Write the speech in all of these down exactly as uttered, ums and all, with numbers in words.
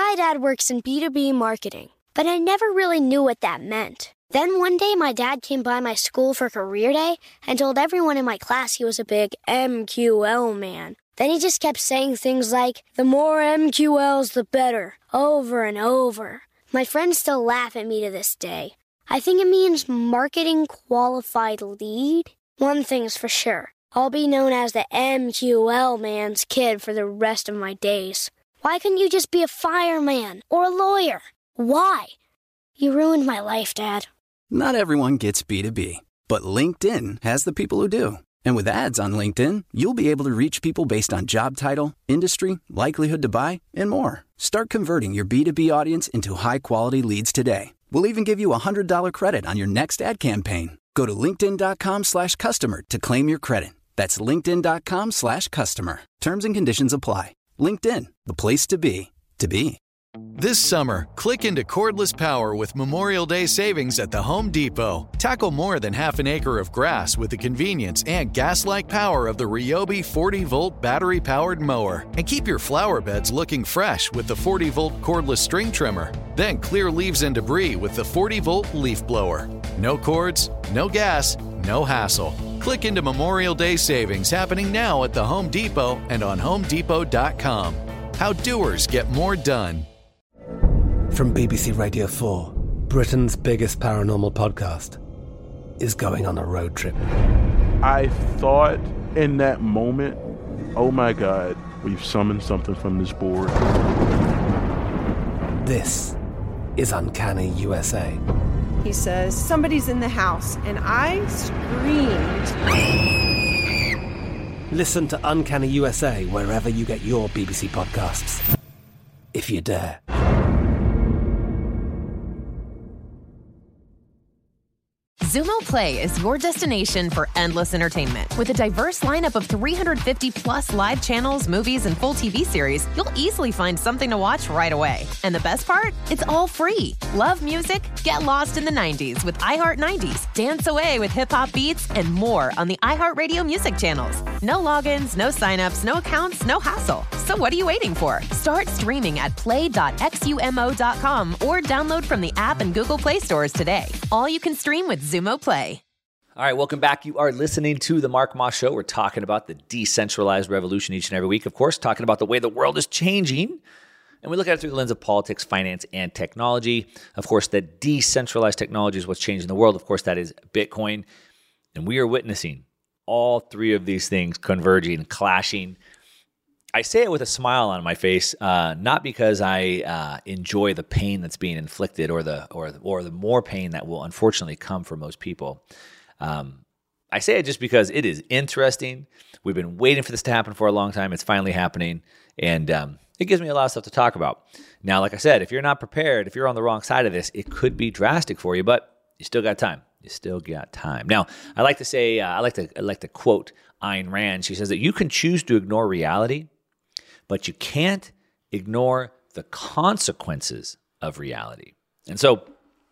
My dad works in B two B marketing, but I never really knew what that meant. Then one day, my dad came by my school for career day and told everyone in my class he was a big M Q L man. Then he just kept saying things like, the more M Q Ls, the better, over and over. My friends still laugh at me to this day. I think it means marketing qualified lead. One thing's for sure, I'll be known as the M Q L man's kid for the rest of my days. Why couldn't you just be a fireman or a lawyer? Why? You ruined my life, Dad. Not everyone gets B two B, but LinkedIn has the people who do. And with ads on LinkedIn, you'll be able to reach people based on job title, industry, likelihood to buy, and more. Start converting your B two B audience into high-quality leads today. We'll even give you a one hundred dollars credit on your next ad campaign. Go to linkedin.com slash customer to claim your credit. That's linkedin.com slash customer. Terms and conditions apply. LinkedIn, the place to be, to be. This summer, click into cordless power with Memorial Day savings at the Home Depot. Tackle more than half an acre of grass with the convenience and gas-like power of the Ryobi forty volt battery-powered mower. And keep your flower beds looking fresh with the forty volt cordless string trimmer. Then clear leaves and debris with the forty volt leaf blower. No cords, no gas, no hassle. Click into Memorial Day savings happening now at the Home Depot and on home depot dot com. How doers get more done. From B B C Radio four, Britain's biggest paranormal podcast is going on a road trip. I thought in that moment, oh my God, we've summoned something from this board. This is Uncanny U S A. He says, somebody's in the house, and I screamed. Listen to Uncanny U S A wherever you get your B B C podcasts, if you dare. Xumo Play is your destination for endless entertainment. With a diverse lineup of three hundred fifty plus live channels, movies, and full T V series, you'll easily find something to watch right away. And the best part? It's all free. Love music? Get lost in the nineties with iHeart nineties. Dance away with hip-hop beats and more on the iHeartRadio music channels. No logins, no signups, no accounts, no hassle. So what are you waiting for? Start streaming at play dot xumo dot com or download from the app and Google Play stores today. All you can stream with Xumo Play. All right, welcome back. You are listening to The Mark Moss Show. We're talking about the decentralized revolution each and every week. Of course, talking about the way the world is changing. And we look at it through the lens of politics, finance, and technology. Of course, the decentralized technology is what's changing the world. Of course, that is Bitcoin. And we are witnessing all three of these things converging, clashing. I say it with a smile on my face, uh, not because I uh, enjoy the pain that's being inflicted or the or the, or the more pain that will unfortunately come for most people. Um, I say it just because it is interesting. We've been waiting for this to happen for a long time. It's finally happening, and um, it gives me a lot of stuff to talk about. Now, like I said, if you're not prepared, if you're on the wrong side of this, it could be drastic for you, but you still got time. You still got time. Now, I like to say, uh, I like to I like to quote Ayn Rand. She says that you can choose to ignore reality, but you can't ignore the consequences of reality. And so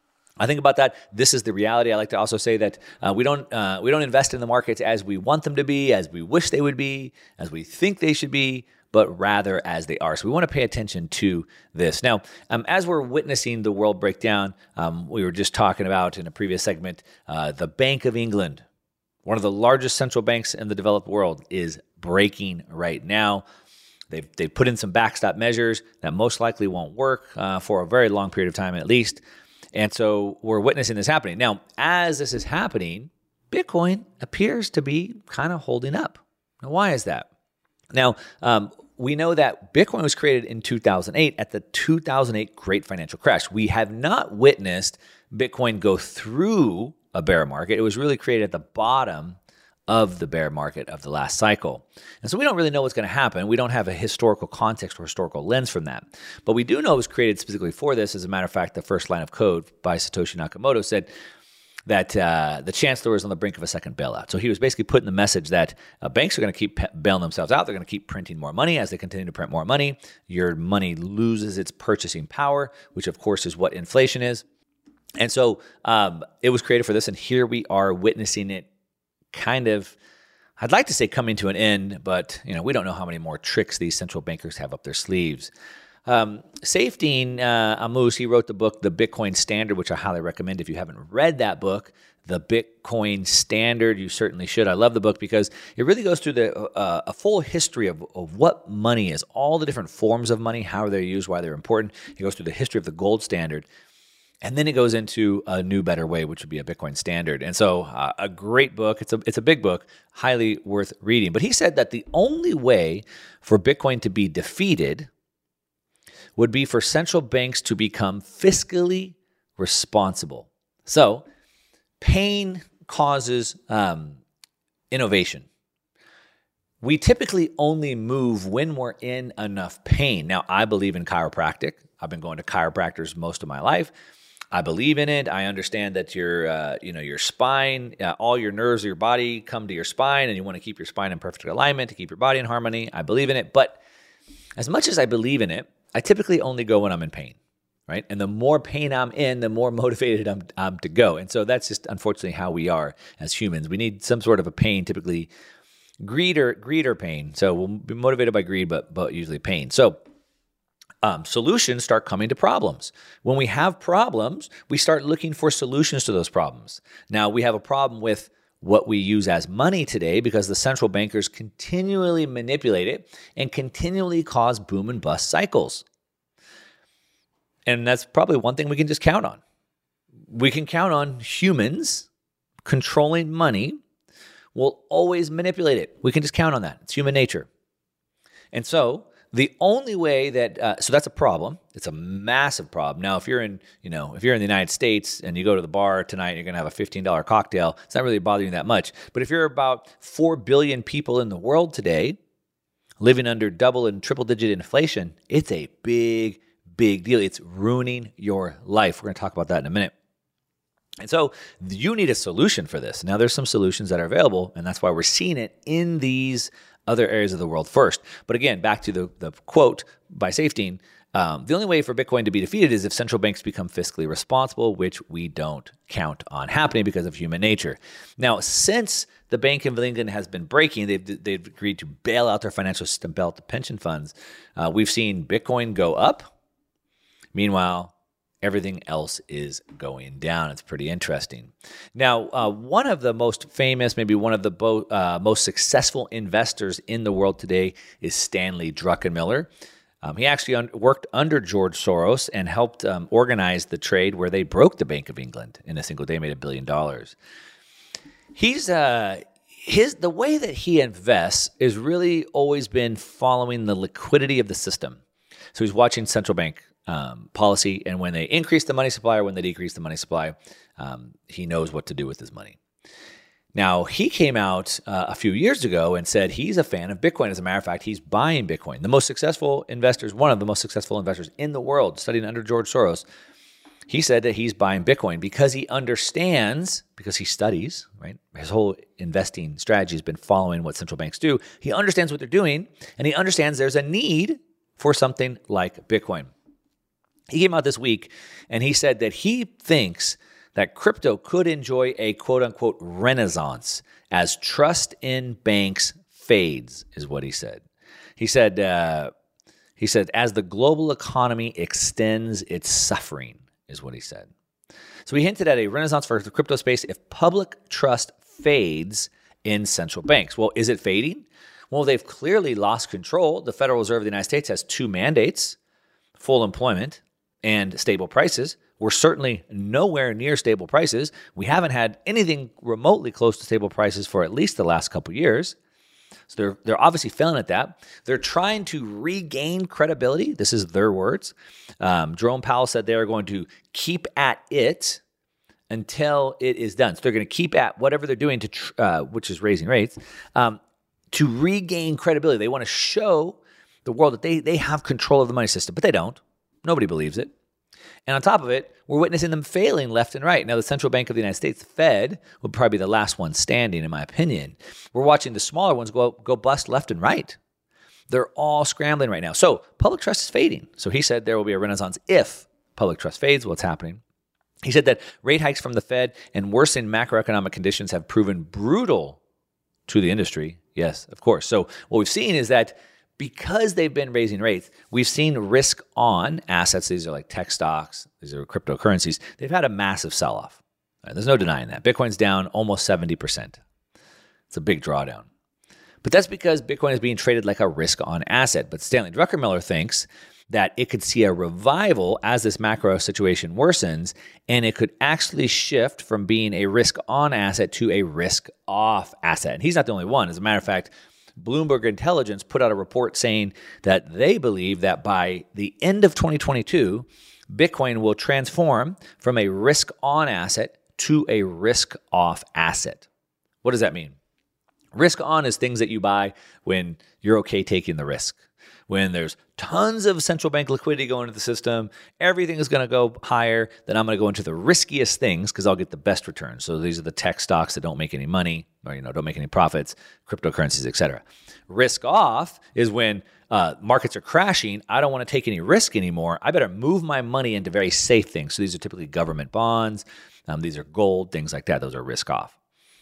I think about that. This is the reality. I like to also say that uh, we don't uh, we don't invest in the markets as we want them to be, as we wish they would be, as we think they should be, but rather as they are. So we want to pay attention to this. Now, um, as we're witnessing the world break down, um, we were just talking about in a previous segment, uh, the Bank of England, one of the largest central banks in the developed world, is breaking right now. They've, they've put in some backstop measures that most likely won't work uh, for a very long period of time at least. And so we're witnessing this happening. Now, as this is happening, Bitcoin appears to be kind of holding up. Now, why is that? Now, um, we know that Bitcoin was created in two thousand eight at the two thousand eight Great Financial Crash. We have not witnessed Bitcoin go through a bear market. It was really created at the bottom of the bear market of the last cycle. And so we don't really know what's going to happen. We don't have a historical context or historical lens from that. But we do know it was created specifically for this. As a matter of fact, the first line of code by Satoshi Nakamoto said that uh, the chancellor was on the brink of a second bailout. So he was basically putting the message that uh, banks are going to keep pe- bailing themselves out. They're going to keep printing more money. As they continue to print more money, your money loses its purchasing power, which of course is what inflation is. And so um, it was created for this. And here we are witnessing it kind of, I'd like to say coming to an end, but you know, we don't know how many more tricks these central bankers have up their sleeves. um, Saifedean uh, Ammous, he wrote the book, The Bitcoin Standard, which I highly recommend. If you haven't read that book, The Bitcoin Standard, you certainly should. I love the book because it really goes through the uh, a full history of, of what money is, all the different forms of money, how they're used, why they're important. It goes through the history of the gold standard. And then it goes into a new, better way, which would be a Bitcoin standard. And so uh, a great book. It's a it's a big book, highly worth reading. But he said that the only way for Bitcoin to be defeated would be for central banks to become fiscally responsible. So pain causes um, innovation. We typically only move when we're in enough pain. Now, I believe in chiropractic. I've been going to chiropractors most of my life. I believe in it. I understand that your, uh, you know, your spine, uh, all your nerves of your body come to your spine, and you want to keep your spine in perfect alignment to keep your body in harmony. I believe in it. But as much as I believe in it, I typically only go when I'm in pain, right? And the more pain I'm in, the more motivated I'm, I'm to go. And so that's just unfortunately how we are as humans. We need some sort of a pain, typically greed or greed or pain. So we'll be motivated by greed, but but usually pain. So Um, solutions start coming to problems. When we have problems, we start looking for solutions to those problems. Now, we have a problem with what we use as money today because the central bankers continually manipulate it and continually cause boom and bust cycles. And that's probably one thing we can just count on. We can count on humans controlling money will always manipulate it. We can just count on that. It's human nature. And so the only way that, uh, so that's a problem. It's a massive problem. Now, if you're in, you know, if you're in the United States and you go to the bar tonight, you're going to have a fifteen dollars cocktail. It's not really bothering you that much. But if you're about four billion people in the world today living under double and triple digit inflation, it's a big, big deal. It's ruining your life. We're going to talk about that in a minute. And so you need a solution for this. Now, there's some solutions that are available, and that's why we're seeing it in these other areas of the world first. But again, back to the, the quote by Saifedean, um, the only way for Bitcoin to be defeated is if central banks become fiscally responsible, which we don't count on happening because of human nature. Now, since the Bank of England has been breaking, they've, they've agreed to bail out their financial system, bail out the pension funds. Uh, we've seen Bitcoin go up. Meanwhile, everything else is going down. It's pretty interesting. Now, uh, one of the most famous, maybe one of the bo- uh, most successful investors in the world today is Stanley Druckenmiller. Um, he actually un- worked under George Soros and helped um, organize the trade where they broke the Bank of England in a single day, made a billion dollars. He's uh, his the way that he invests is really always been following the liquidity of the system. So he's watching central bank Um, policy, and when they increase the money supply or when they decrease the money supply, um, he knows what to do with his money. Now, he came out uh, a few years ago and said he's a fan of Bitcoin. As a matter of fact, he's buying Bitcoin. The most successful investors, one of the most successful investors in the world, studying under George Soros, he said that he's buying Bitcoin because he understands, because he studies, right? His whole investing strategy has been following what central banks do. He understands what they're doing, and he understands there's a need for something like Bitcoin. He came out this week and he said that he thinks that crypto could enjoy a quote-unquote renaissance as trust in banks fades, is what he said. He said, uh, he said, as the global economy extends its suffering, is what he said. So he hinted at a renaissance for the crypto space if public trust fades in central banks. Well, is it fading? Well, they've clearly lost control. The Federal Reserve of the United States has two mandates, full employment and stable prices. We're certainly nowhere near stable prices. We haven't had anything remotely close to stable prices for at least the last couple of years. So they're they're obviously failing at that. They're trying to regain credibility. This is their words. Um, Jerome Powell said they are going to keep at it until it is done. So they're going to keep at whatever they're doing, to tr- uh, which is raising rates, um, to regain credibility. They want to show the world that they they have control of the money system, but they don't. Nobody believes it. And on top of it, we're witnessing them failing left and right. Now, the Central Bank of the United States, the Fed, will probably be the last one standing, in my opinion. We're watching the smaller ones go, go bust left and right. They're all scrambling right now. So public trust is fading. So he said there will be a renaissance if public trust fades. What's happening? He said that rate hikes from the Fed and worsening macroeconomic conditions have proven brutal to the industry. Yes, of course. So what we've seen is that because they've been raising rates, we've seen risk on assets. These are like tech stocks. These are cryptocurrencies. They've had a massive sell-off. Right? There's no denying that. Bitcoin's down almost seventy percent. It's a big drawdown. But that's because Bitcoin is being traded like a risk-on asset. But Stanley Druckenmiller thinks that it could see a revival as this macro situation worsens, and it could actually shift from being a risk-on asset to a risk-off asset. And he's not the only one. As a matter of fact, Bloomberg Intelligence put out a report saying that they believe that by the end of twenty twenty-two, Bitcoin will transform from a risk-on asset to a risk-off asset. What does that mean? Risk-on is things that you buy when you're okay taking the risk. When there's tons of central bank liquidity going into the system, everything is going to go higher, then I'm going to go into the riskiest things because I'll get the best returns. So these are the tech stocks that don't make any money or, you know, don't make any profits, cryptocurrencies, et cetera. Risk off is when uh, markets are crashing. I don't want to take any risk anymore. I better move my money into very safe things. So these are typically government bonds. Um, these are gold, things like that. Those are risk off.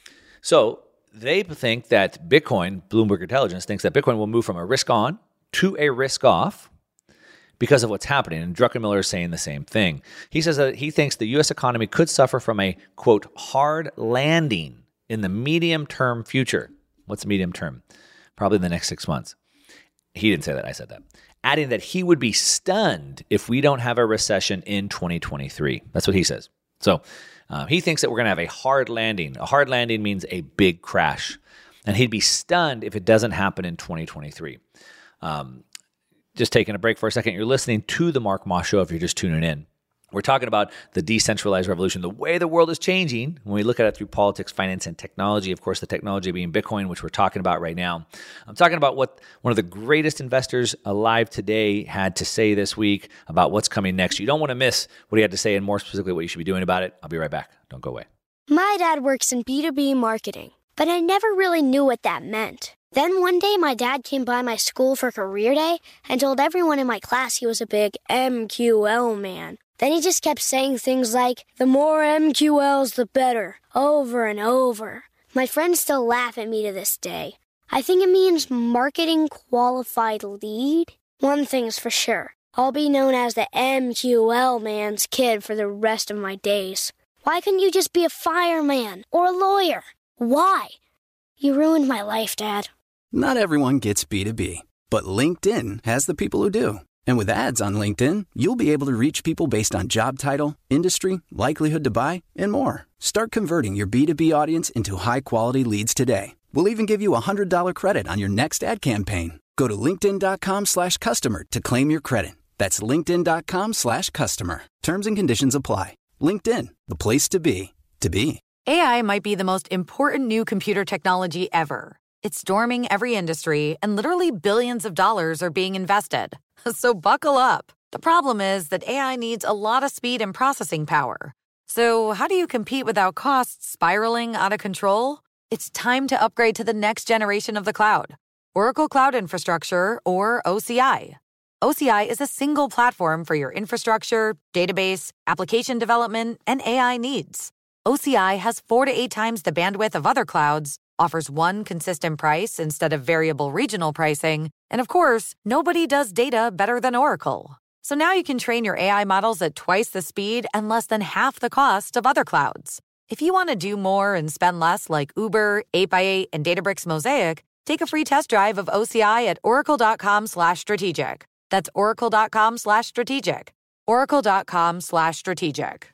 So they think that Bitcoin, Bloomberg Intelligence thinks that Bitcoin will move from a risk on to a risk off because of what's happening. And Druckenmiller is saying the same thing. He says that he thinks the U S economy could suffer from a, quote, hard landing in the medium-term future. What's medium term? Probably the next six months. He didn't say that. I said that. Adding that he would be stunned if we don't have a recession in twenty twenty-three. That's what he says. So uh, he thinks that we're going to have a hard landing. A hard landing means a big crash. And he'd be stunned if it doesn't happen in twenty twenty-three. Um, just taking a break for a second. You're listening to The Mark Moss Show if you're just tuning in. We're talking about the decentralized revolution, the way the world is changing when we look at it through politics, finance, and technology. Of course, the technology being Bitcoin, which we're talking about right now. I'm talking about what one of the greatest investors alive today had to say this week about what's coming next. You don't want to miss what he had to say and more specifically what you should be doing about it. I'll be right back. Don't go away. My dad works in B two B marketing, but I never really knew what that meant. Then one day, my dad came by my school for career day and told everyone in my class he was a big M Q L man. Then he just kept saying things like, the more M Q Ls, the better, over and over. My friends still laugh at me to this day. I think it means marketing qualified lead. One thing's for sure, I'll be known as the M Q L man's kid for the rest of my days. Why couldn't you just be a fireman or a lawyer? Why? You ruined my life, Dad. Not everyone gets B two B, but LinkedIn has the people who do. And with ads on LinkedIn, you'll be able to reach people based on job title, industry, likelihood to buy, and more. Start converting your B two B audience into high-quality leads today. We'll even give you a one hundred dollars credit on your next ad campaign. Go to linkedin.com slash customer to claim your credit. That's linkedin.com slash customer. Terms and conditions apply. LinkedIn, the place to be, to be. A I might be the most important new computer technology ever. It's storming every industry, and literally billions of dollars are being invested. So buckle up. The problem is that A I needs a lot of speed and processing power. So how do you compete without costs spiraling out of control? It's time to upgrade to the next generation of the cloud. Oracle Cloud Infrastructure, or O C I. O C I is a single platform for your infrastructure, database, application development, and A I needs. O C I has four to eight times the bandwidth of other clouds, offers one consistent price instead of variable regional pricing, and of course, nobody does data better than Oracle. So now you can train your A I models at twice the speed and less than half the cost of other clouds. If you want to do more and spend less like Uber, eight by eight, and Databricks Mosaic, take a free test drive of O C I at oracle.com slash strategic. That's oracle.com slash strategic. oracle.com slash strategic.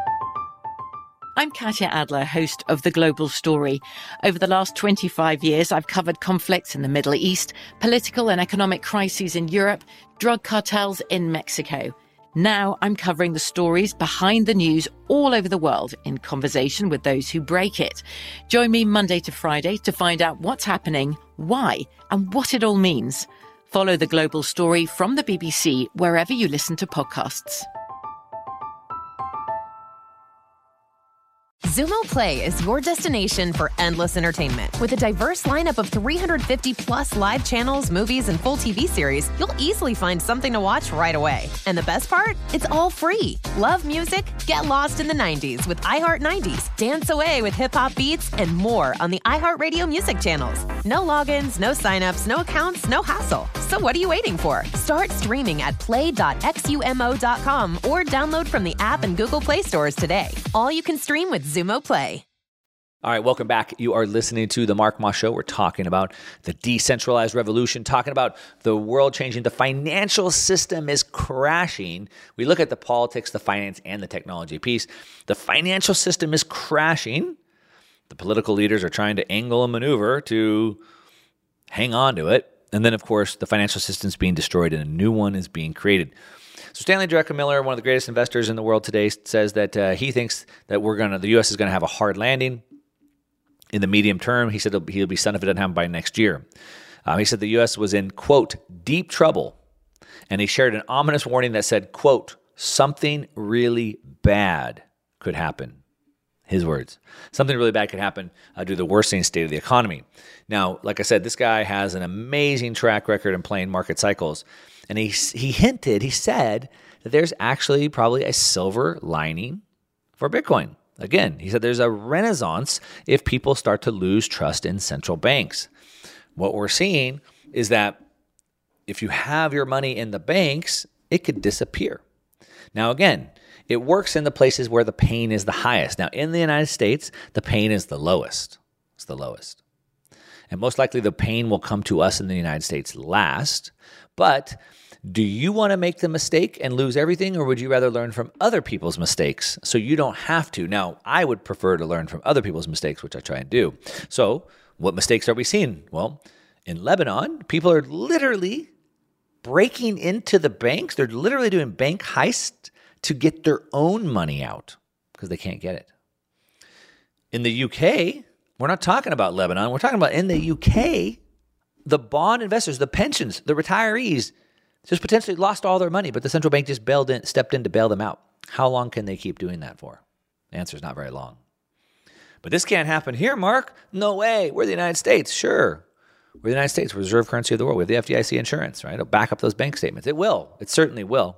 I'm Katya Adler, host of The Global Story. Over the last twenty-five years, I've covered conflicts in the Middle East, political and economic crises in Europe, drug cartels in Mexico. Now I'm covering the stories behind the news all over the world in conversation with those who break it. Join me Monday to Friday to find out what's happening, why, and what it all means. Follow The Global Story from the B B C wherever you listen to podcasts. Xumo Play is your destination for endless entertainment. With a diverse lineup of three hundred fifty plus live channels, movies, and full T V series, you'll easily find something to watch right away. And the best part? It's all free. Love music? Get lost in the nineties with iHeart nineties. Dance away with hip-hop beats and more on the iHeartRadio music channels. No logins, no signups, no accounts, no hassle. So what are you waiting for? Start streaming at play dot x u m o dot com or download from the app and Google Play stores today. All you can stream with Xumo Play. All right, welcome back. You are listening to The Mark Moss Show. We're talking about the decentralized revolution, talking about the world changing. The financial system is crashing. We look at the politics, the finance, and the technology piece. The financial system is crashing. The political leaders are trying to angle and maneuver to hang on to it. And then, of course, the financial system is being destroyed and a new one is being created. So Stanley Druckenmiller, one of the greatest investors in the world today, says that uh, he thinks that we're going to, the U S is going to have a hard landing in the medium term. He said he'll, he'll be stunned if it doesn't happen by next year. Um, he said the U S was in, quote, deep trouble. And he shared an ominous warning that said, quote, something really bad could happen. His words. Something really bad could happen uh, due to the worsening state of the economy. Now, like I said, this guy has an amazing track record in playing market cycles. And he he hinted, he said that there's actually probably a silver lining for Bitcoin. Again, he said there's a renaissance if people start to lose trust in central banks. What we're seeing is that if you have your money in the banks, it could disappear. Now, again, it works in the places where the pain is the highest. Now, in the United States, the pain is the lowest. It's the lowest. And most likely the pain will come to us in the United States last. But do you want to make the mistake and lose everything, or would you rather learn from other people's mistakes so you don't have to? Now, I would prefer to learn from other people's mistakes, which I try and do. So what mistakes are we seeing? Well, in Lebanon, people are literally breaking into the banks. They're literally doing bank heists to get their own money out because they can't get it. In the U K, we're not talking about Lebanon. We're talking about in the U K, the bond investors, the pensions, the retirees, just potentially lost all their money, but the central bank just bailed in, stepped in to bail them out. How long can they keep doing that for? The answer is not very long. But this can't happen here, Mark. No way. We're the United States. Sure. We're the United States. We're the reserve currency of the world. We have the F D I C insurance, right? It'll back up those bank statements. It will. It certainly will.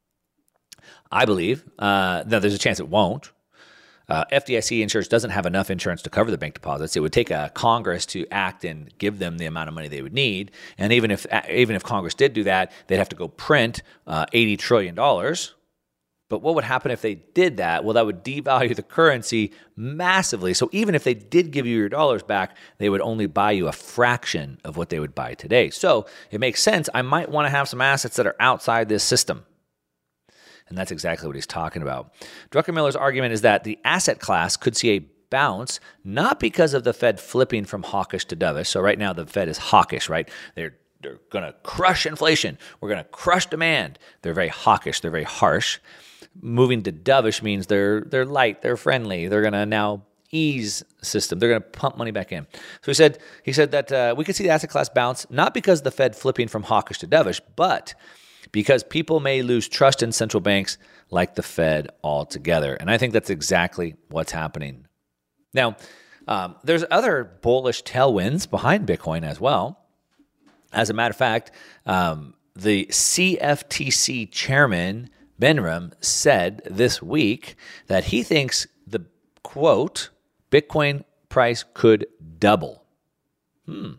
I believe. Uh, now, there's a chance it won't. Uh, F D I C insurance doesn't have enough insurance to cover the bank deposits. It would take a Congress to act and give them the amount of money they would need. And even if even if Congress did do that, they'd have to go print uh, eighty trillion dollars. But what would happen if they did that? Well, that would devalue the currency massively. So even if they did give you your dollars back, they would only buy you a fraction of what they would buy today. So it makes sense. I might want to have some assets that are outside this system. And that's exactly what he's talking about. Druckenmiller's argument is that the asset class could see a bounce, not because of the Fed flipping from hawkish to dovish. So right now the Fed is hawkish, right? They're they're going to crush inflation. We're going to crush demand. They're very hawkish. They're very harsh. Moving to dovish means they're they're light. They're friendly. They're going to now ease system. They're going to pump money back in. So he said he said that uh, we could see the asset class bounce, not because of the Fed flipping from hawkish to dovish, but because people may lose trust in central banks like the Fed altogether. And I think that's exactly what's happening. Now, um, there's other bullish tailwinds behind Bitcoin as well. As a matter of fact, um, the C F T C chairman, Benram, said this week that he thinks the, quote, Bitcoin price could double. Hmm.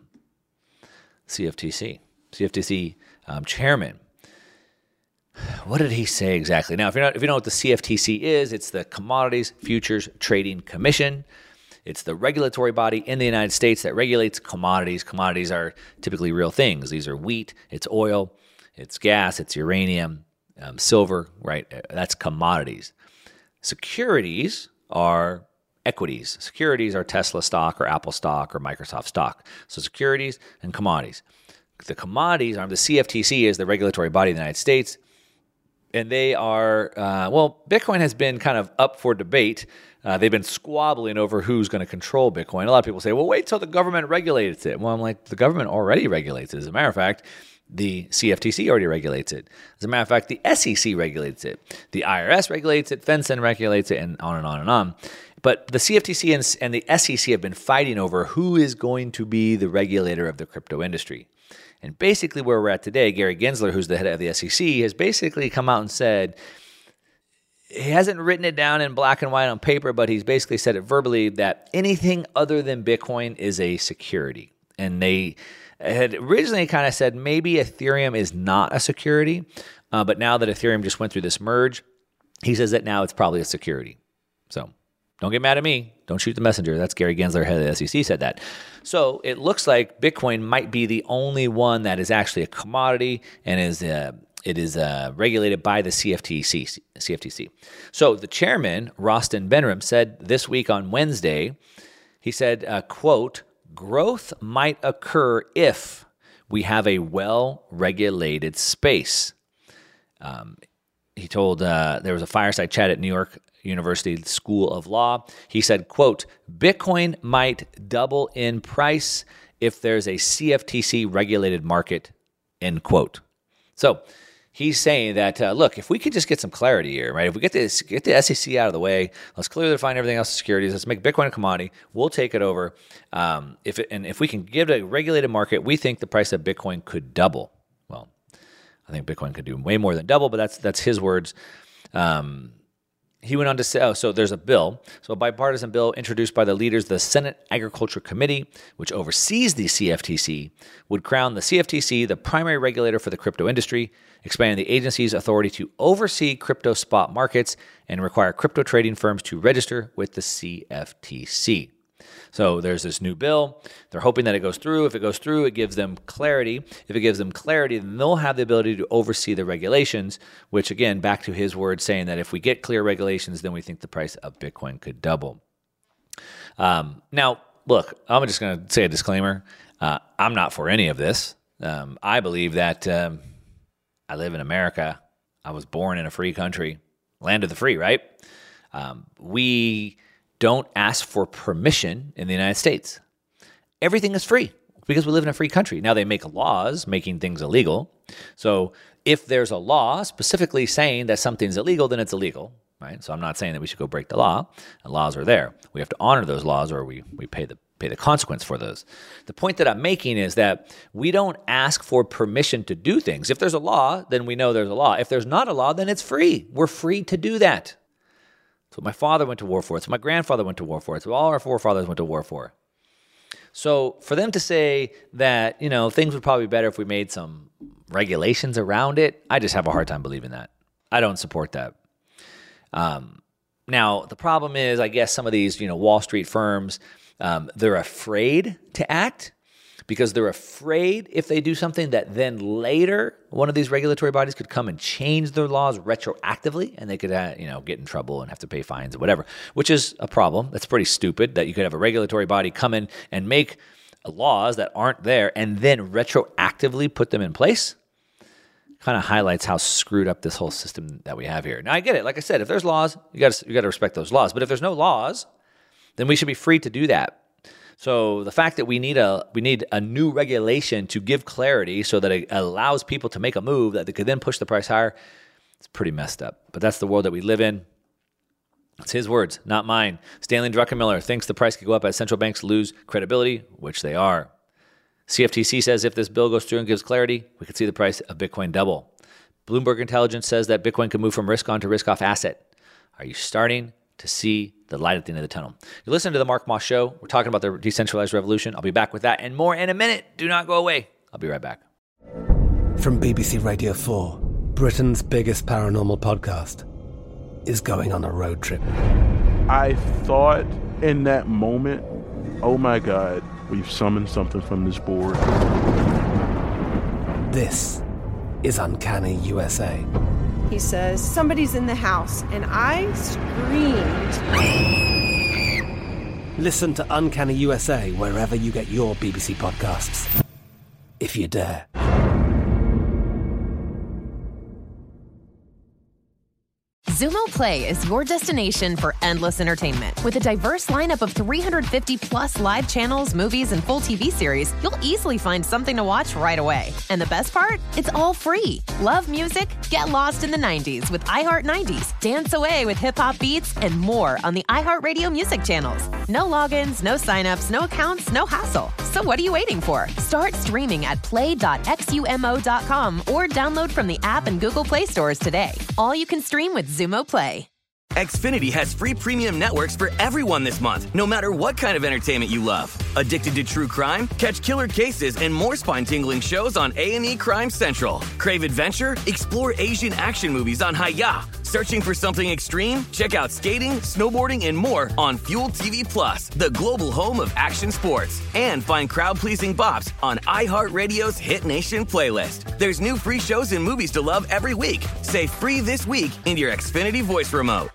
C F T C. C F T C um, chairman. What did he say exactly? Now, if you know, if you know what the C F T C is, it's the Commodities Futures Trading Commission. It's the regulatory body in the United States that regulates commodities. Commodities are typically real things. These are wheat, it's oil, it's gas, it's uranium, um, silver, right? That's commodities. Securities are equities. Securities are Tesla stock or Apple stock or Microsoft stock. So securities and commodities. The commodities arm, the C F T C is the regulatory body of the United States. And they are, uh, well, Bitcoin has been kind of up for debate. Uh, they've been squabbling over who's going to control Bitcoin. A lot of people say, well, wait till the government regulates it. Well, I'm like, the government already regulates it. As a matter of fact, the C F T C already regulates it. As a matter of fact, the S E C regulates it. The I R S regulates it. FinCEN regulates it, and on and on and on. But the C F T C and, and the S E C have been fighting over who is going to be the regulator of the crypto industry. And basically where we're at today, Gary Gensler, who's the head of the S E C, has basically come out and said, he hasn't written it down in black and white on paper, but he's basically said it verbally that anything other than Bitcoin is a security. And they had originally kind of said maybe Ethereum is not a security, uh, but now that Ethereum just went through this merge, he says that now it's probably a security. So don't get mad at me. Don't shoot the messenger. That's Gary Gensler, head of the S E C, said that. So it looks like Bitcoin might be the only one that is actually a commodity and is uh, it is uh, regulated by the C F T C. C F T C. So the chairman, Rostin Benram, said this week on Wednesday, he said, uh, quote, growth might occur if we have a well-regulated space. Um, he told, uh, there was a fireside chat at New York University School of Law. He said, quote, Bitcoin might double in price if there's a C F T C regulated market, end quote. So he's saying that, uh, look, if we could just get some clarity here, right? If we get this, get the S E C out of the way, let's clearly define everything else as securities. Let's make Bitcoin a commodity. We'll take it over. Um, if it, and if we can give it a regulated market, we think the price of Bitcoin could double. Well, I think Bitcoin could do way more than double, but that's that's his words. Um, He went on to say, oh, so there's a bill, so a bipartisan bill introduced by the leaders of the Senate Agriculture Committee, which oversees the C F T C, would crown the C F T C the primary regulator for the crypto industry, expanding the agency's authority to oversee crypto spot markets and require crypto trading firms to register with the C F T C. So there's this new bill. They're hoping that it goes through. If it goes through, it gives them clarity. If it gives them clarity, then they'll have the ability to oversee the regulations, which, again, back to his words, saying that if we get clear regulations, then we think the price of Bitcoin could double. Um, now, look, I'm just going to say a disclaimer. Uh, I'm not for any of this. Um, I believe that um, I live in America. I was born in a free country, land of the free, right? Um, we don't ask for permission in the United States. Everything is free because we live in a free country. Now, they make laws making things illegal. So if there's a law specifically saying that something's illegal, then it's illegal, right? So I'm not saying that we should go break the law. The laws are there. We have to honor those laws, or we we pay the pay the consequence for those. The point that I'm making is that we don't ask for permission to do things. If there's a law, then we know there's a law. If there's not a law, then it's free. We're free to do that. It's what my father went to war for. It's what my grandfather went to war for. It's what all our forefathers went to war for. So for them to say that, you know, things would probably be better if we made some regulations around it, I just have a hard time believing that. I don't support that. Um, now, the problem is, I guess some of these, you know, Wall Street firms, um, they're afraid to act because they're afraid if they do something that then later one of these regulatory bodies could come and change their laws retroactively, and they could, uh, you know, get in trouble and have to pay fines or whatever, which is a problem. That's pretty stupid that you could have a regulatory body come in and make laws that aren't there and then retroactively put them in place. Kind of highlights how screwed up this whole system that we have here. Now, I get it. Like I said, if there's laws, you got to you got to respect those laws. But if there's no laws, then we should be free to do that. So the fact that we need a we need a new regulation to give clarity so that it allows people to make a move that they could then push the price higher, it's pretty messed up. But that's the world that we live in. It's his words, not mine. Stanley Druckenmiller thinks the price could go up as central banks lose credibility, which they are. C F T C says if this bill goes through and gives clarity, we could see the price of Bitcoin double. Bloomberg Intelligence says that Bitcoin can move from risk on to risk off asset. Are you starting to see the light at the end of the tunnel? You're listening to The Mark Moss Show. We're talking about the decentralized revolution. I'll be back with that and more in a minute. Do not go away. I'll be right back. From B B C Radio four, Britain's biggest paranormal podcast is going on a road trip. I thought in that moment, oh my God, we've summoned something from this board. This is Uncanny U S A. He says, somebody's in the house, and I screamed. Listen to Uncanny U S A wherever you get your B B C podcasts, if you dare. Zumo Play is your destination for endless entertainment. With a diverse lineup of three hundred fifty plus live channels, movies, and full T V series, you'll easily find something to watch right away. And the best part? It's all free. Love music? Get lost in the nineties with iHeart nineties, dance away with hip-hop beats, and more on the iHeartRadio music channels. No logins, no signups, no accounts, no hassle. So what are you waiting for? Start streaming at play dot xumo dot com or download from the app and Google Play stores today. All you can stream with Zumo Play. Xfinity has free premium networks for everyone this month, no matter what kind of entertainment you love. Addicted to true crime? Catch killer cases and more spine-tingling shows on A and E Crime Central. Crave adventure? Explore Asian action movies on Hi-Ya. Searching for something extreme? Check out skating, snowboarding, and more on Fuel T V Plus, the global home of action sports. And find crowd-pleasing bops on iHeartRadio's Hit Nation playlist. There's new free shows and movies to love every week. Say free this week in your Xfinity voice remote.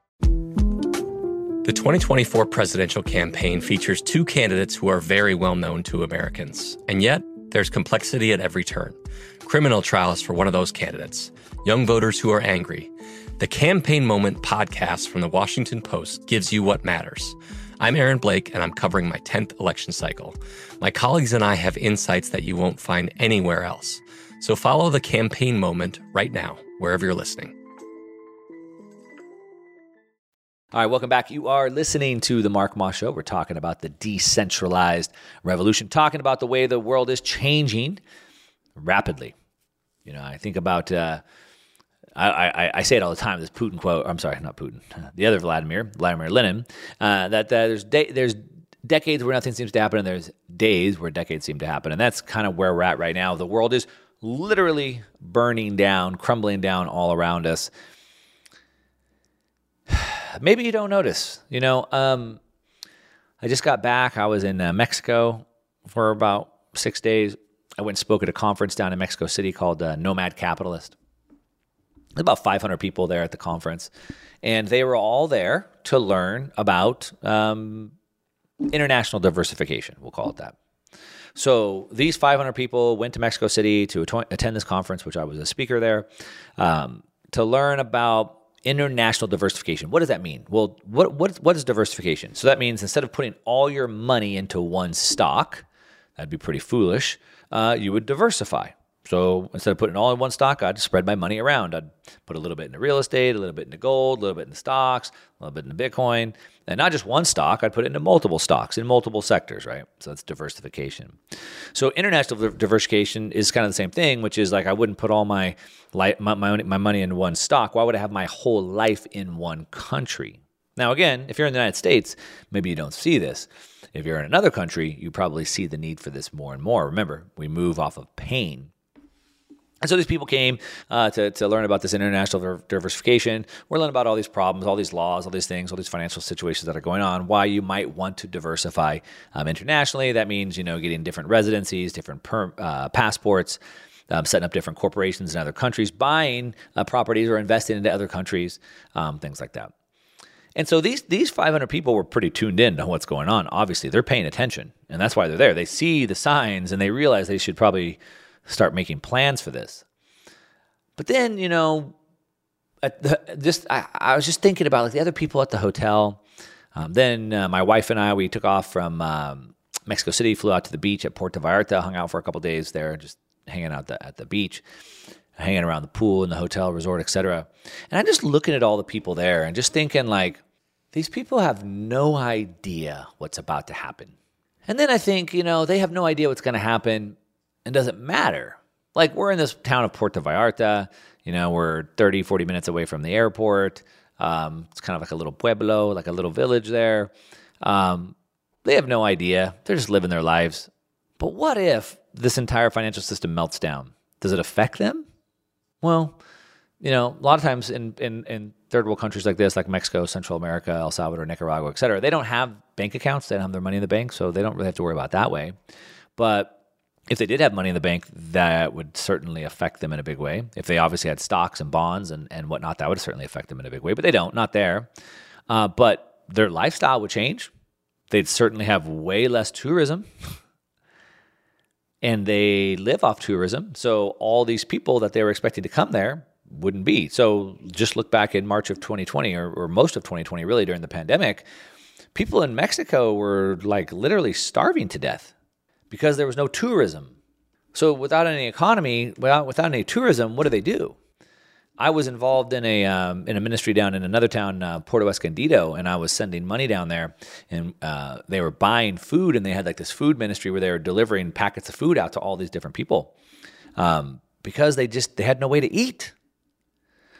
The twenty twenty-four presidential campaign features two candidates who are very well known to Americans. And yet, there's complexity at every turn. Criminal trials for one of those candidates. Young voters who are angry. The Campaign Moment podcast from the Washington Post gives you what matters. I'm Aaron Blake, and I'm covering my tenth election cycle. My colleagues and I have insights that you won't find anywhere else. So follow The Campaign Moment right now, wherever you're listening. All right, welcome back. You are listening to The Mark Moss Show. We're talking about the decentralized revolution, talking about the way the world is changing rapidly. You know, I think about... Uh, I, I, I say it all the time, this Putin quote, I'm sorry, not Putin, the other Vladimir, Vladimir Lenin, uh, that, that there's de- there's decades where nothing seems to happen, and there's days where decades seem to happen. And that's kind of where we're at right now. The world is literally burning down, crumbling down all around us. Maybe you don't notice. You know, um, I just got back. I was in uh, Mexico for about six days. I went and spoke at a conference down in Mexico City called uh, Nomad Capitalist. There's about five hundred people there at the conference, and they were all there to learn about um, international diversification, we'll call it that. So these five hundred people went to Mexico City to att- attend this conference, which I was a speaker there, um, to learn about international diversification. What does that mean? Well, what what what is diversification? So that means instead of putting all your money into one stock, that'd be pretty foolish, uh, you would diversify. So instead of putting it all in one stock, I'd spread my money around. I'd put a little bit into real estate, a little bit into gold, a little bit into stocks, a little bit into Bitcoin, and not just one stock. I'd put it into multiple stocks in multiple sectors, right? So that's diversification. So international diversification is kind of the same thing, which is like I wouldn't put all my my my, my money in one stock. Why would I have my whole life in one country? Now, again, if you're in the United States, maybe you don't see this. If you're in another country, you probably see the need for this more and more. Remember, we move off of pain. And so these people came uh, to, to learn about this international diversification. We're learning about all these problems, all these laws, all these things, all these financial situations that are going on, why you might want to diversify um, internationally. That means, you know, getting different residencies, different per, uh, passports, um, setting up different corporations in other countries, buying uh, properties or investing into other countries, um, things like that. And so these these five hundred people were pretty tuned in to what's going on. Obviously, they're paying attention, and that's why they're there. They see the signs, and they realize they should probably start making plans for this. But then, you know, at the, just I, I was just thinking about like the other people at the hotel. Um, then uh, my wife and I, we took off from um, Mexico City, flew out to the beach at Puerto Vallarta, hung out for a couple days there, just hanging out the, at the beach, hanging around the pool in the hotel, resort, et cetera. And I'm just looking at all the people there and just thinking like, these people have no idea what's about to happen. And then I think, you know, they have no idea what's going to happen. It doesn't matter. Like, we're in this town of Puerto Vallarta. You know, we're thirty, forty minutes away from the airport. Um, it's kind of like a little pueblo, like a little village there. Um, they have no idea. They're just living their lives. But what if this entire financial system melts down? Does it affect them? Well, you know, a lot of times in, in, in third world countries like this, like Mexico, Central America, El Salvador, Nicaragua, et cetera, they don't have bank accounts. They don't have their money in the bank, so they don't really have to worry about that way. But if they did have money in the bank, that would certainly affect them in a big way. If they obviously had stocks and bonds and, and whatnot, that would certainly affect them in a big way. But they don't, not there. Uh, but their lifestyle would change. They'd certainly have way less tourism. And they live off tourism. So all these people that they were expecting to come there wouldn't be. So just look back in March of twenty twenty, or, or most of twenty twenty, really, during the pandemic. People in Mexico were like literally starving to death, because there was no tourism. So without any economy, without without any tourism, what do they do? I was involved in a um, in a ministry down in another town, uh, Puerto Escondido, and I was sending money down there, and uh, they were buying food, and they had like this food ministry where they were delivering packets of food out to all these different people, um, because they just they had no way to eat.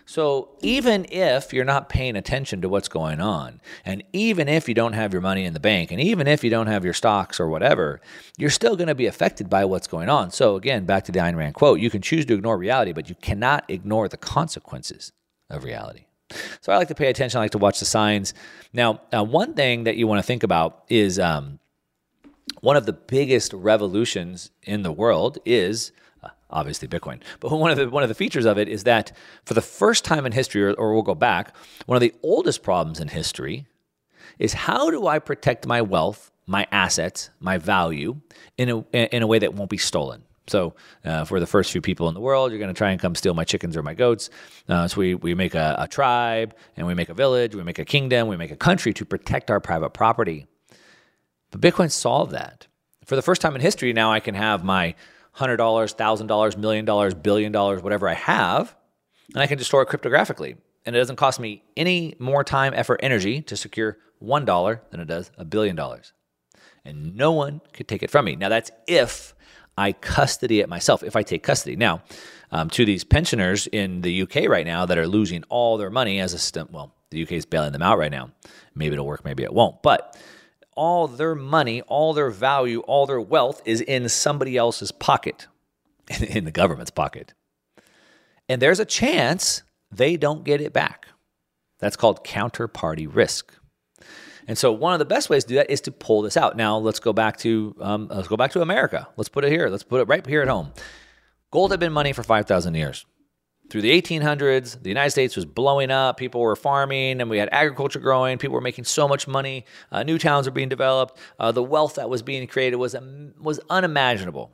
So even if you're not paying attention to what's going on, and even if you don't have your money in the bank, and even if you don't have your stocks or whatever, you're still going to be affected by what's going on. So again, back to the Ayn Rand quote, you can choose to ignore reality, but you cannot ignore the consequences of reality. So I like to pay attention. I like to watch the signs. Now, uh, one thing that you want to think about is um, one of the biggest revolutions in the world is uh, obviously Bitcoin. But one of the one of the features of it is that for the first time in history, or, or we'll go back, one of the oldest problems in history is how do I protect my wealth, my assets, my value in a in a way that won't be stolen? So uh, for the first few people in the world, you're going to try and come steal my chickens or my goats. Uh, so we, we make a, a tribe, and we make a village, we make a kingdom, we make a country to protect our private property. But Bitcoin solved that. For the first time in history, now I can have my one hundred dollars, one thousand dollars, million dollars, billion dollars, whatever I have, and I can just store it cryptographically. And it doesn't cost me any more time, effort, energy to secure one dollar than it does a billion dollars. And no one could take it from me. Now that's if I custody it myself, if I take custody. Now, um, to these pensioners in the U K right now that are losing all their money as a system, well, the U K is bailing them out right now. Maybe it'll work, maybe it won't. But all their money, all their value, all their wealth is in somebody else's pocket, in the government's pocket. And there's a chance they don't get it back. That's called counterparty risk. And so one of the best ways to do that is to pull this out. Now let's go back to um, let's go back to America. Let's put it here. Let's put it right here at home. Gold had been money for five thousand years. Through the eighteen hundreds, the United States was blowing up. People were farming, and we had agriculture growing. People were making so much money. Uh, new towns were being developed. Uh, the wealth that was being created was um, was unimaginable.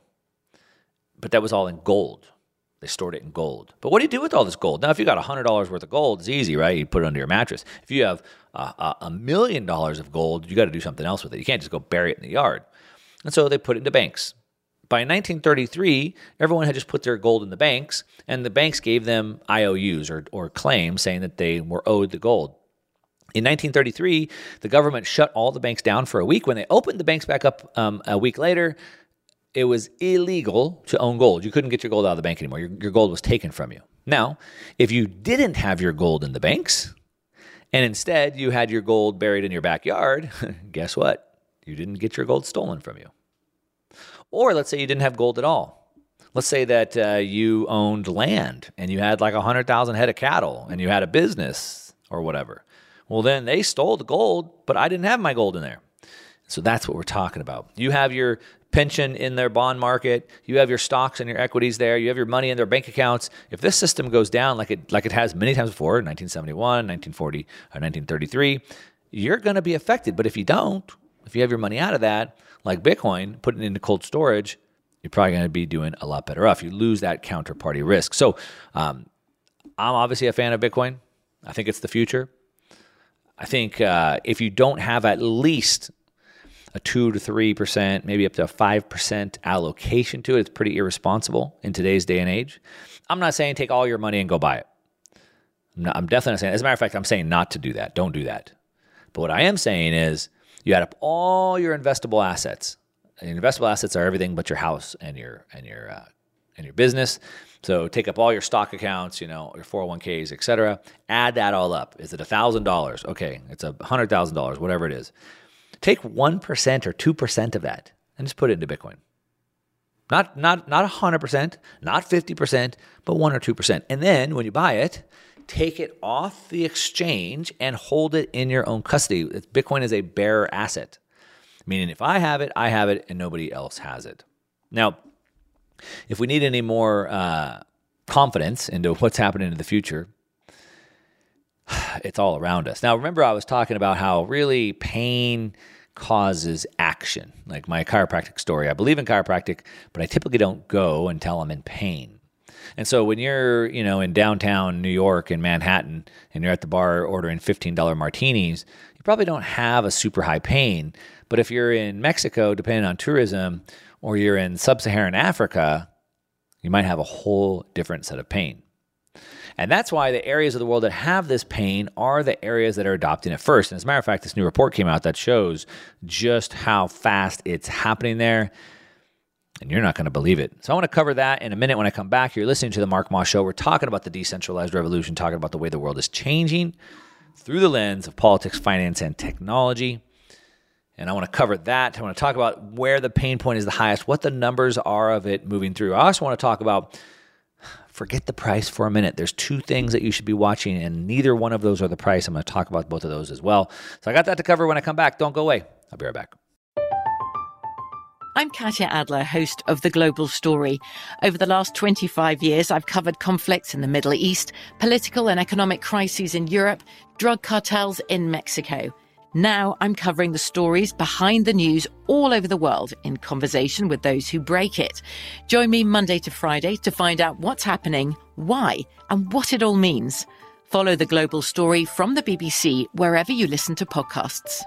But that was all in gold. They stored it in gold. But what do you do with all this gold? Now, if you got one hundred dollars worth of gold, it's easy, right? You put it under your mattress. If you have uh, a million dollars of gold, you got to do something else with it. You can't just go bury it in the yard. And so they put it into banks. By nineteen thirty-three, everyone had just put their gold in the banks, and the banks gave them I O Us or, or claims saying that they were owed the gold. In nineteen thirty-three, the government shut all the banks down for a week. When they opened the banks back up um, a week later, it was illegal to own gold. You couldn't get your gold out of the bank anymore. Your, your gold was taken from you. Now, if you didn't have your gold in the banks, and instead you had your gold buried in your backyard, guess what? You didn't get your gold stolen from you. Or let's say you didn't have gold at all. Let's say that uh, you owned land, and you had like one hundred thousand head of cattle, and you had a business or whatever. Well, then they stole the gold, but I didn't have my gold in there. So that's what we're talking about. You have your pension in their bond market. You have your stocks and your equities there. You have your money in their bank accounts. If this system goes down like it like it has many times before, nineteen seventy-one, nineteen forty, or nineteen thirty-three, you're going to be affected. But if you don't, if you have your money out of that, like Bitcoin, put it into cold storage, you're probably going to be doing a lot better off. You lose that counterparty risk. So um, I'm obviously a fan of Bitcoin. I think it's the future. I think uh, if you don't have at least a two to three percent, maybe up to a five percent allocation to it, it's pretty irresponsible in today's day and age. I'm not saying take all your money and go buy it. I'm, not, I'm definitely not saying, as a matter of fact, I'm saying not to do that. Don't do that. But what I am saying is you add up all your investable assets. And investable assets are everything but your house and your and your uh, and your business. So take up all your stock accounts, you know, your four oh one k's, et cetera. Add that all up. Is it one thousand dollars? Okay, it's one hundred thousand dollars, whatever it is. Take one percent or two percent of that and just put it into Bitcoin. Not not not one hundred percent, not fifty percent, but one or two percent. And then when you buy it, take it off the exchange and hold it in your own custody. Bitcoin is a bearer asset, meaning if I have it, I have it, and nobody else has it. Now, if we need any more uh, confidence into what's happening in the future, it's all around us. Now, remember I was talking about how really pain causes action. Like my chiropractic story. I believe in chiropractic, but I typically don't go until I'm in pain. And so when you're, you know, in downtown New York in Manhattan and you're at the bar ordering fifteen dollars martinis, you probably don't have a super high pain. But if you're in Mexico, depending on tourism, or you're in sub-Saharan Africa, you might have a whole different set of pain. And that's why the areas of the world that have this pain are the areas that are adopting it first. And as a matter of fact, this new report came out that shows just how fast it's happening there. And you're not going to believe it. So I want to cover that in a minute when I come back. You're listening to The Mark Moss Show. We're talking about the decentralized revolution, talking about the way the world is changing through the lens of politics, finance, and technology. And I want to cover that. I want to talk about where the pain point is the highest, what the numbers are of it moving through. I also want to talk about, forget the price for a minute. There's two things that you should be watching, and neither one of those are the price. I'm going to talk about both of those as well. So I got that to cover when I come back. Don't go away. I'll be right back. I'm Katya Adler, host of The Global Story. Over the last twenty-five years, I've covered conflicts in the Middle East, political and economic crises in Europe, drug cartels in Mexico. Now I'm covering the stories behind the news all over the world in conversation with those who break it. Join me Monday to Friday to find out what's happening, why, and what it all means. Follow The Global Story from the B B C wherever you listen to podcasts.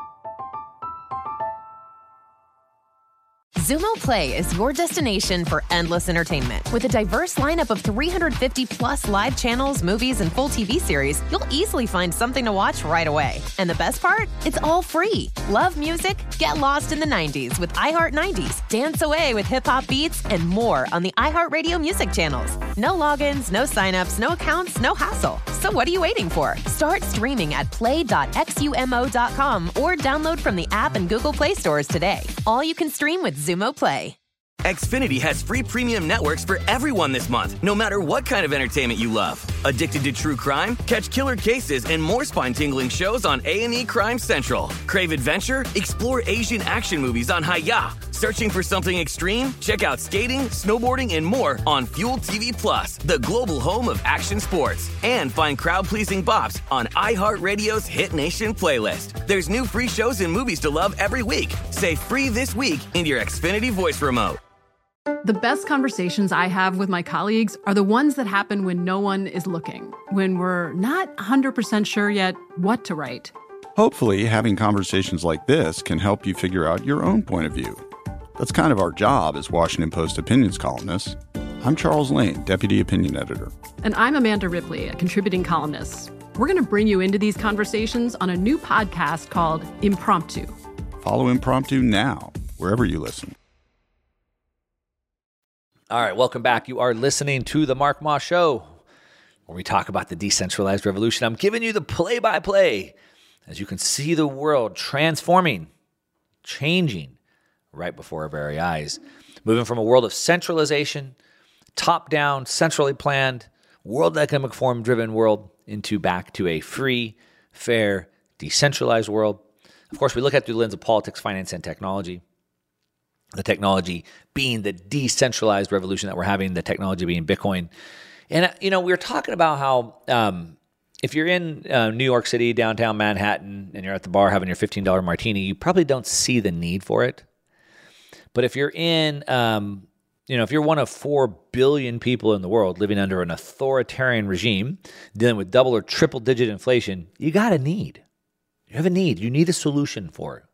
Zumo Play is your destination for endless entertainment. With a diverse lineup of three hundred fifty plus live channels, movies, and full T V series, you'll easily find something to watch right away. And the best part? It's all free. Love music? Get lost in the nineties with iHeart nineties. Dance away with hip-hop beats and more on the iHeartRadio music channels. No logins, no signups, no accounts, no hassle. So what are you waiting for? Start streaming at play dot xumo dot com or download from the app and Google Play stores today. All you can stream with Zumo Play. Xfinity has free premium networks for everyone this month, no matter what kind of entertainment you love. Addicted to true crime? Catch killer cases and more spine-tingling shows on A and E Crime Central. Crave adventure? Explore Asian action movies on Hi-Ya. Searching for something extreme? Check out skating, snowboarding, and more on Fuel T V Plus, the global home of action sports. And find crowd-pleasing bops on iHeartRadio's Hit Nation playlist. There's new free shows and movies to love every week. Say free this week in your Xfinity voice remote. The best conversations I have with my colleagues are the ones that happen when no one is looking, when we're not one hundred percent sure yet what to write. Hopefully, having conversations like this can help you figure out your own point of view. That's kind of our job as Washington Post opinions columnists. I'm Charles Lane, Deputy Opinion Editor. And I'm Amanda Ripley, a contributing columnist. We're going to bring you into these conversations on a new podcast called Impromptu. Follow Impromptu now, wherever you listen. All right, welcome back. You are listening to The Mark Moss Show, where we talk about the decentralized revolution. I'm giving you the play-by-play as you can see the world transforming, changing right before our very eyes. Moving from a world of centralization, top-down, centrally planned, World Economic Forum-driven world into back to a free, fair, decentralized world. Of course, we look at it through the lens of politics, finance, and technology. The technology being the decentralized revolution that we're having, the technology being Bitcoin. And, you know, we were talking about how um, if you're in uh, New York City, downtown Manhattan, and you're at the bar having your fifteen dollars martini, you probably don't see the need for it. But if you're in, um, you know, if you're one of four billion people in the world living under an authoritarian regime, dealing with double or triple digit inflation, you got a need. You have a need. You need a solution for it.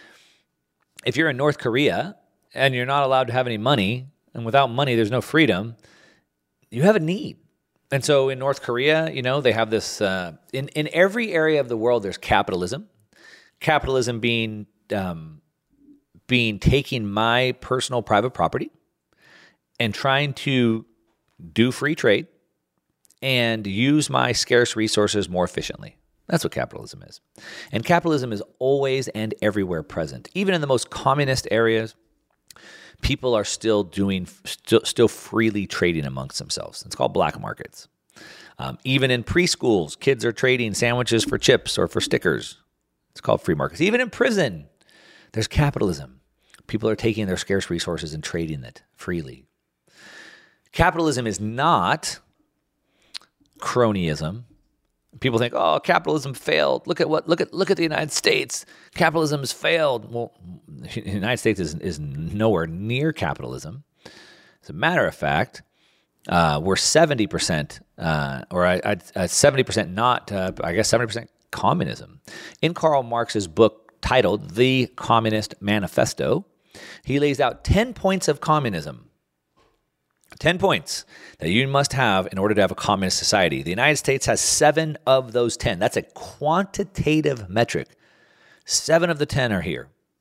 If you're in North Korea and you're not allowed to have any money, and without money, there's no freedom, you have a need. And so in North Korea, you know, they have this, uh, in, in every area of the world, there's capitalism. Capitalism being, um, being taking my personal private property and trying to do free trade and use my scarce resources more efficiently. That's what capitalism is. And capitalism is always and everywhere present. Even in the most communist areas, people are still doing, still, still freely trading amongst themselves. It's called black markets. Um, even in preschools, kids are trading sandwiches for chips or for stickers. It's called free markets. Even in prison, there's capitalism. People are taking their scarce resources and trading it freely. Capitalism is not cronyism. People think, "Oh, capitalism failed. Look at what look at look at the United States. Capitalism has failed." Well, the United States is is nowhere near capitalism. As a matter of fact, uh, we're seventy percent, uh, or I, I, seventy percent not, uh, I guess seventy percent communism. In Karl Marx's book titled "The Communist Manifesto," he lays out ten points of communism. ten points that you must have in order to have a communist society. The United States has seven of those ten. That's a quantitative metric. Seven of the ten are here.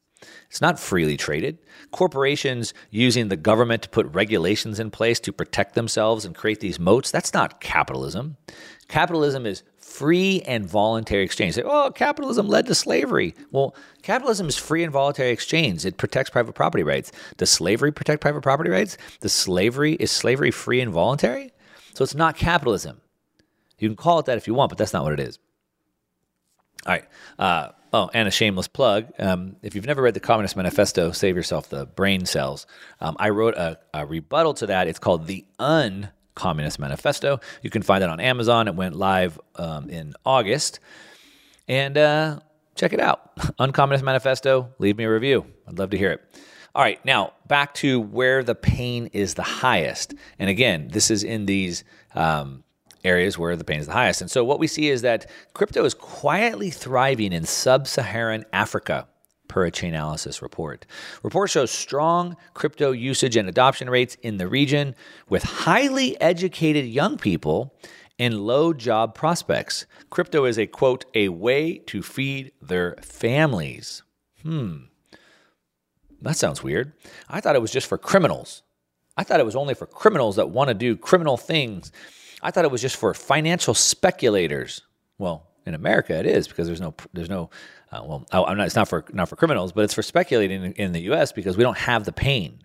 It's not freely traded. Corporations using the government to put regulations in place to protect themselves and create these moats, that's not capitalism. Capitalism is free and voluntary exchange. Say, oh, capitalism led to slavery. Well, capitalism is free and voluntary exchange. It protects private property rights. Does slavery protect private property rights? Does slavery, is slavery free and voluntary? So it's not capitalism. You can call it that if you want, but that's not what it is. All right. Uh, oh, and a shameless plug. Um, if you've never read the Communist Manifesto, save yourself the brain cells. Um, I wrote a, a rebuttal to that. It's called The Un-Communist Manifesto. You can find that on Amazon. It went live um, in August. And uh, check it out. Un-Communist Manifesto. Leave me a review. I'd love to hear it. All right. Now, back to where the pain is the highest. And again, this is in these Um, areas where the pain is the highest. And so what we see is that crypto is quietly thriving in sub-Saharan Africa, per a Chainalysis report. Report shows strong crypto usage and adoption rates in the region with highly educated young people and low job prospects. Crypto is a, quote, a way to feed their families. Hmm. That sounds weird. I thought it was just for criminals. I thought it was only for criminals that want to do criminal things. I thought it was just for financial speculators. Well, in America it is because there's no, there's no. Uh, well, I'm not. It's not for not for criminals, but it's for speculating in, in the U S because we don't have the pain.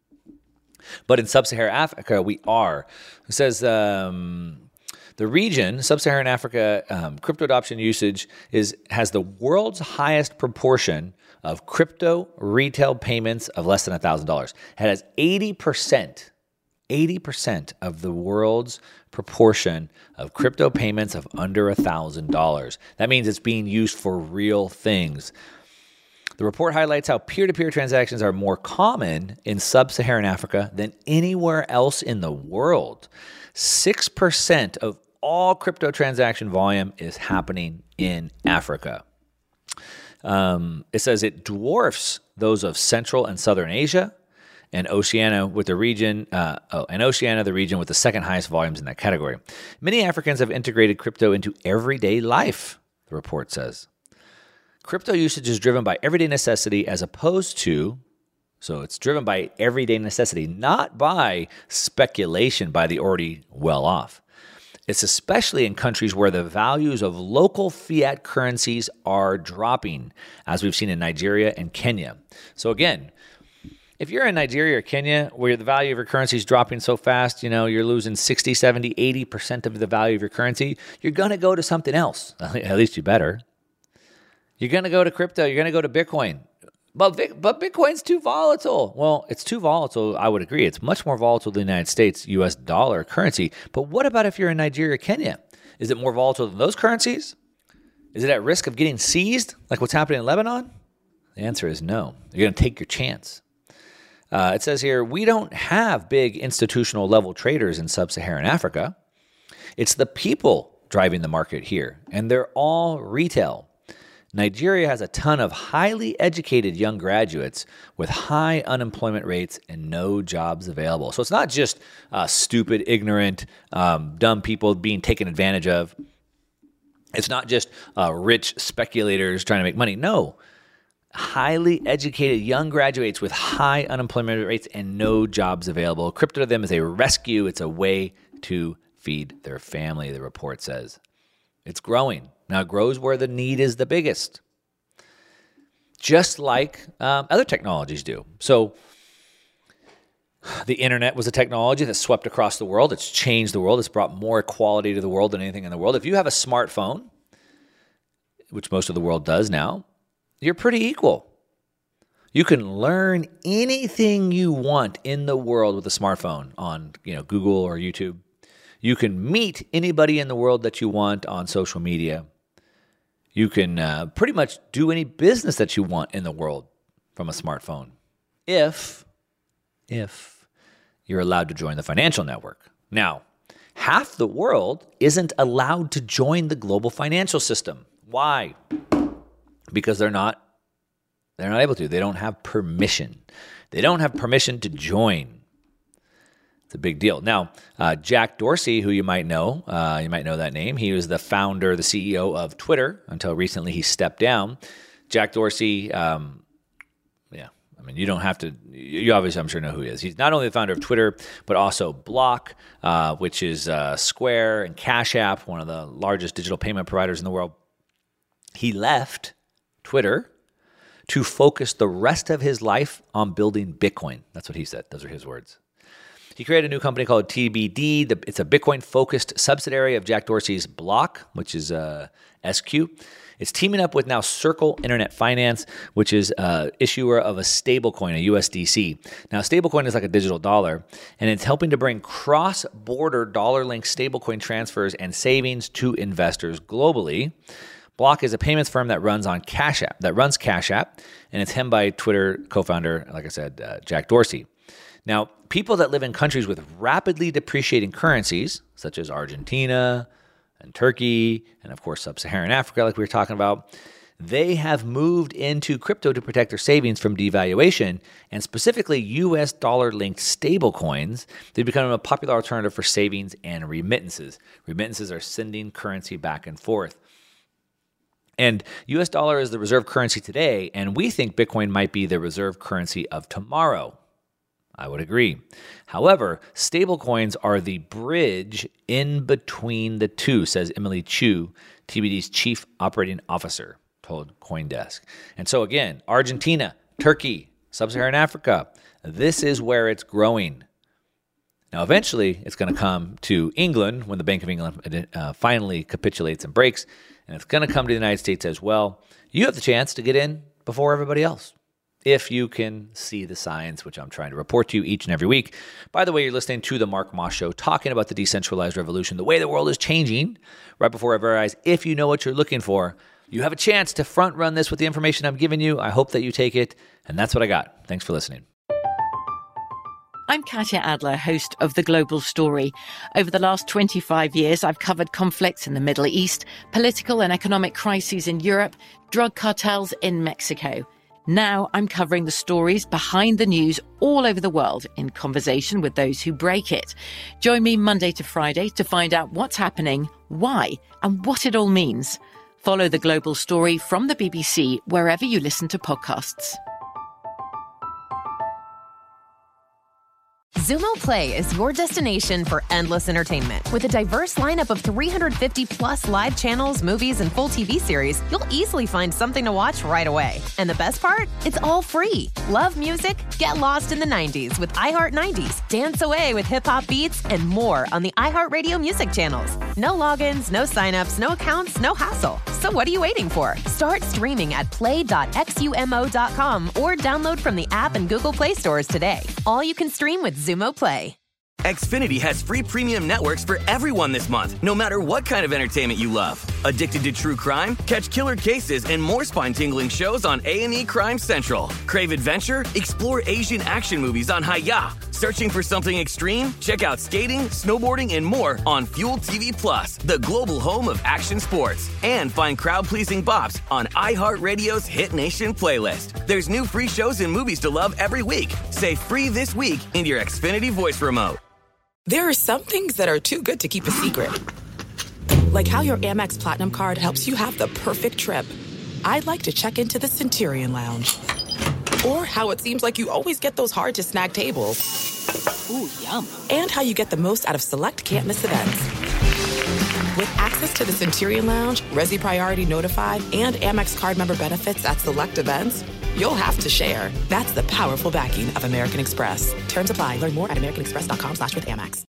But in sub-Saharan Africa, we are. It says um, the region, sub-Saharan Africa, um, crypto adoption usage is has the world's highest proportion of crypto retail payments of less than one thousand dollars. It has eighty percent. eighty percent of the world's proportion of crypto payments of under one thousand dollars. That means it's being used for real things. The report highlights how peer-to-peer transactions are more common in sub-Saharan Africa than anywhere else in the world. six percent of all crypto transaction volume is happening in Africa. Um, it says it dwarfs those of Central and Southern Asia, and Oceania with the region, uh, oh, and Oceania, the region with the second highest volumes in that category. Many Africans have integrated crypto into everyday life, the report says. Crypto usage is driven by everyday necessity as opposed to, so it's driven by everyday necessity, not by speculation by the already well-off. It's especially in countries where the values of local fiat currencies are dropping, as we've seen in Nigeria and Kenya. So again, if you're in Nigeria or Kenya where the value of your currency is dropping so fast, you know, you're losing sixty, seventy, eighty percent of the value of your currency, you're going to go to something else. At least you better. You're going to go to crypto. You're going to go to Bitcoin. But, but Bitcoin's too volatile. Well, it's too volatile. I would agree. It's much more volatile than the United States U S dollar currency. But what about if you're in Nigeria or Kenya? Is it more volatile than those currencies? Is it at risk of getting seized like what's happening in Lebanon? The answer is no. You're going to take your chance. Uh, it says here, we don't have big institutional level traders in sub-Saharan Africa. It's the people driving the market here, and they're all retail. Nigeria has a ton of highly educated young graduates with high unemployment rates and no jobs available. So it's not just uh, stupid, ignorant, um, dumb people being taken advantage of. It's not just uh, rich speculators trying to make money. No. Highly educated young graduates with high unemployment rates and no jobs available. Crypto to them is a rescue. It's a way to feed their family, the report says. It's growing. Now, it grows where the need is the biggest, just like um, other technologies do. So the internet was a technology that swept across the world. It's changed the world. It's brought more equality to the world than anything in the world. If you have a smartphone, which most of the world does now, you're pretty equal. You can learn anything you want in the world with a smartphone on, you know, Google or YouTube. You can meet anybody in the world that you want on social media. You can uh, pretty much do any business that you want in the world from a smartphone. If, if you're allowed to join the financial network. Now, half the world isn't allowed to join the global financial system. Why? Because they're not, they're not able to. They don't have permission. They don't have permission to join. It's a big deal. Now, uh, Jack Dorsey, who you might know, uh, you might know that name. He was the founder, the C E O of Twitter until recently he stepped down. Jack Dorsey, um, you I mean, you don't have to, you obviously, I'm sure, know who he is. He's not only the founder of Twitter, but also Block, uh, which is uh, Square, and Cash App, one of the largest digital payment providers in the world. He left Twitter to focus the rest of his life on building Bitcoin. That's what he said. Those are his words. He created a new company called T B D. It's a Bitcoin-focused subsidiary of Jack Dorsey's Block, which is uh, S Q. It's teaming up with now Circle Internet Finance, which is an issuer of a stablecoin, a U S D C. Now, stablecoin is like a digital dollar, and it's helping to bring cross-border dollar-linked stablecoin transfers and savings to investors globally. Block is a payments firm that runs on Cash App, that runs Cash App, and it's hemmed by Twitter co-founder, like I said, uh, Jack Dorsey. Now, people that live in countries with rapidly depreciating currencies, such as Argentina and Turkey, and of course sub-Saharan Africa, like we were talking about, they have moved into crypto to protect their savings from devaluation, and specifically U S dollar-linked stablecoins. They've become a popular alternative for savings and remittances. Remittances are sending currency back and forth. And U S dollar is the reserve currency today, and we think Bitcoin might be the reserve currency of tomorrow. I would agree. However, stablecoins are the bridge in between the two, says Emily Chu, T B D's chief operating officer, told CoinDesk. And so again, Argentina, Turkey, sub-Saharan Africa, this is where it's growing. Now, eventually, it's going to come to England when the Bank of England uh, finally capitulates and breaks, and it's going to come to the United States as well. You have the chance to get in before everybody else, if you can see the signs, which I'm trying to report to you each and every week. By the way, you're listening to The Mark Moss Show, talking about the decentralized revolution, the way the world is changing right before our very eyes. If you know what you're looking for, you have a chance to front run this with the information I'm giving you. I hope that you take it, and that's what I got. Thanks for listening. I'm Katya Adler, host of The Global Story. Over the last twenty-five years, I've covered conflicts in the Middle East, political and economic crises in Europe, drug cartels in Mexico. Now I'm covering the stories behind the news all over the world in conversation with those who break it. Join me Monday to Friday to find out what's happening, why, and what it all means. Follow The Global Story from the B B C wherever you listen to podcasts. Xumo Play is your destination for endless entertainment. With a diverse lineup of three hundred fifty plus live channels, movies, and full T V series, you'll easily find something to watch right away. And the best part? It's all free. Love music? Get lost in the nineties with iHeart nineties. Dance away with hip-hop beats and more on the iHeartRadio music channels. No logins, no signups, no accounts, no hassle. So what are you waiting for? Start streaming at play dot xumo dot com or download from the app and Google Play stores today. All you can stream with Xumo Play. Xfinity has free premium networks for everyone this month, no matter what kind of entertainment you love. Addicted to true crime? Catch killer cases and more spine-tingling shows on A and E Crime Central. Crave adventure? Explore Asian action movies on Hi-Ya. Searching for something extreme? Check out skating, snowboarding, and more on Fuel T V Plus, the global home of action sports. And find crowd-pleasing bops on iHeartRadio's Hit Nation playlist. There's new free shows and movies to love every week. Say free this week in your Xfinity voice remote. There are some things that are too good to keep a secret. Like how your Amex Platinum card helps you have the perfect trip. I'd like to check into the Centurion Lounge. Or how it seems like you always get those hard-to-snag tables. Ooh, yum. And how you get the most out of select can't-miss events. With access to the Centurion Lounge, Resi Priority Notified, and Amex card member benefits at select events, you'll have to share. That's the powerful backing of American Express. Terms apply. Learn more at americanexpress.com slash with Amex.